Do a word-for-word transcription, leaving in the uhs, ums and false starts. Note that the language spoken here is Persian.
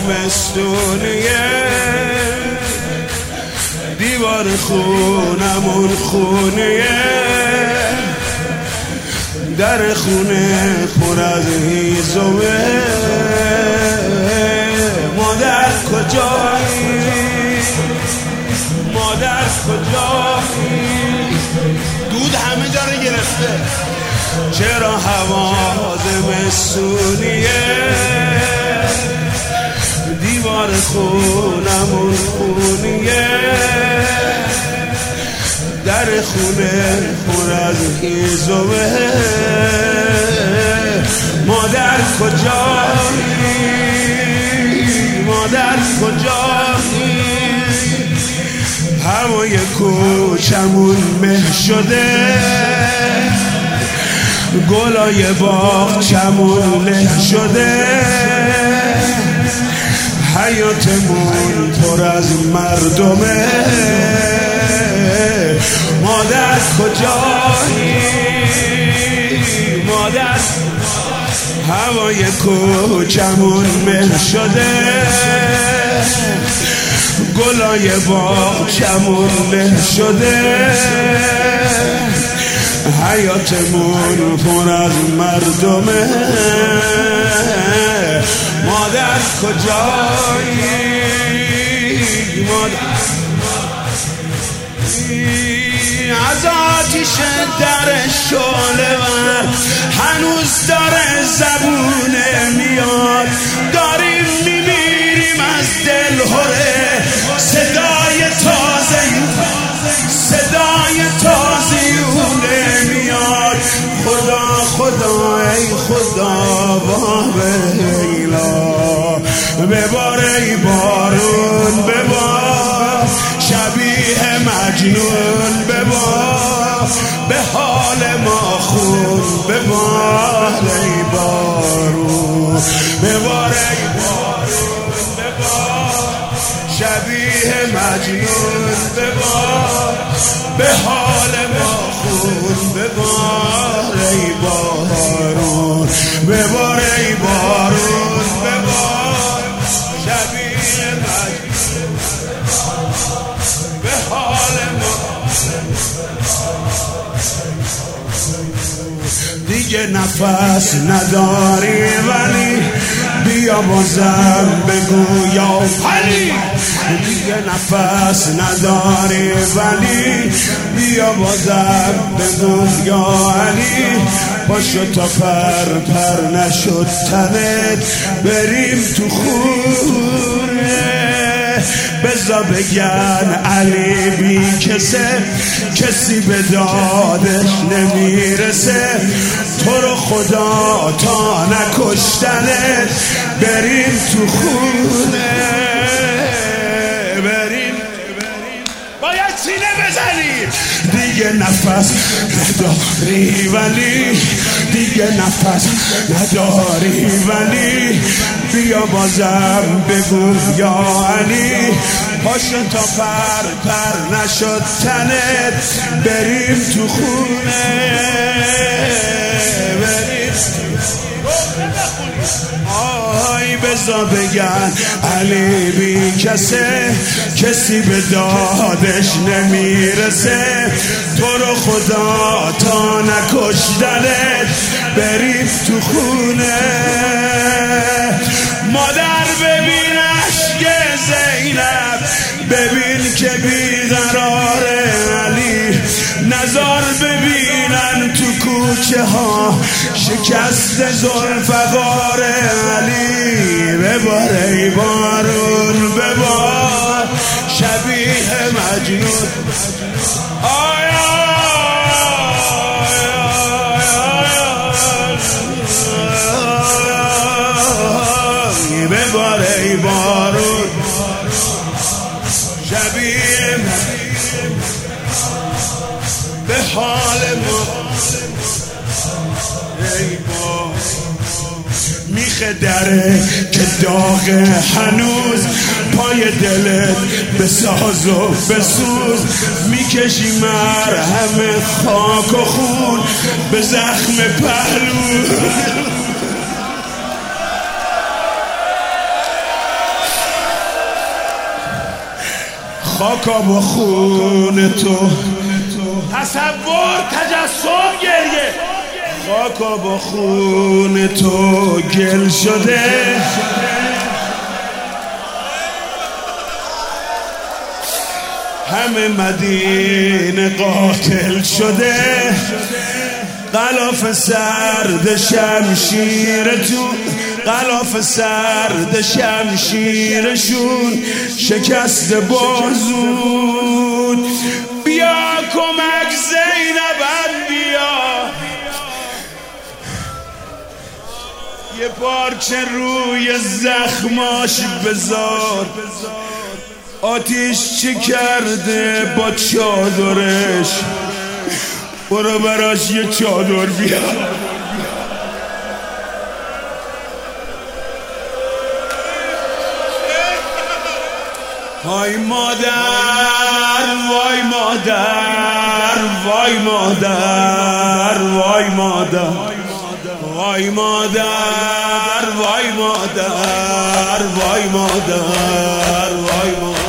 زمستونیه، دیوار خونمون خونیه، در خونه پر از هیزمه. مادر کجایی؟ مادر کجایی؟ دود همه جا رو گرفته. چرا هوا زمستونیه، دیوار خونمون خونیه، در خونه پر از هیزمه. مادر کجایی؟ مادر کجایی؟ هوای کوچمون مه شده، گلای باغچمون له شده، حیاتمون پر از مردمه. مادر کجایی؟ مادر هوای کوچمون مه شده، گلای باغچمون له شده، حیاتمون پر از مردمه. مادر کجایی؟ مادر از آتیش در شعله ور هنوز داره زبونه میاد. داریم میمیریم از دلهره، صدای تازه صدای تازه میاد. خدا خدا ای خدا باب لیلا، ببار ای بارون ببار، شبیه مجنون ببار، به حال ما خون ببار ای بارون، ببار ای بارون ببار، شبیه مجنون ببار، به حال ما خون ببار ای بارون، ببار ای بارون ببار، شبیه مجنون به حال ما. دیگه نفس نداری ولی بیا بازم بگو یا علی. دیگه نفس نداری ولی بیا بازم بگو یا علی. پاشو تا پر پر نشد تنت، بریم تو خونه. بزا بگن علی بی کسه، کسی به دادش نمیرسه. تو رو خدا تا نکشتنت، بریم تو خونه. بریم باید سینه بزنی. دیگه نفس نداری ولی، دیگه نفس نداری ولی بیا بازم بگو یا علی. پاشو تا پر پر نشد تنت، بریم تو خونه. بریم آی بزا بگن علی بی کسه، کسی به دادش نمیرسه. تو رو خدا تا نکشتنت، بریم تو خونه. مادر ببین عشق زینب، ببین که بیقراره علی. نزار ببینن تو کوچه ها شکست ذوالفقار علی. ببار ای بارون ببار، شبیه مجنون. آیا ببار ای بارون، شبیه به حال ما. ای بار میخه دره که داغ هنوز، پای دلت بساز و بسوز. میکشی مرهم خاک و خون به زخم پهلو. خاکا با خون تو، تصور تجسم گریه، خاکا با خون تو گل شده، همه مدینه قاتل شده، غلاف سرد شمشیرتون، غلاف سرد شمشیرشون شکست بازود. بیا کمک زینبم بیا، یه پارچه روی زخماش بذار، آتیش چی کرده با چادرش، برو براش یه چادر بیار. وای مادر وای مادر وای مادر وای مادر وای مادر وای مادر وای مادر وای مادر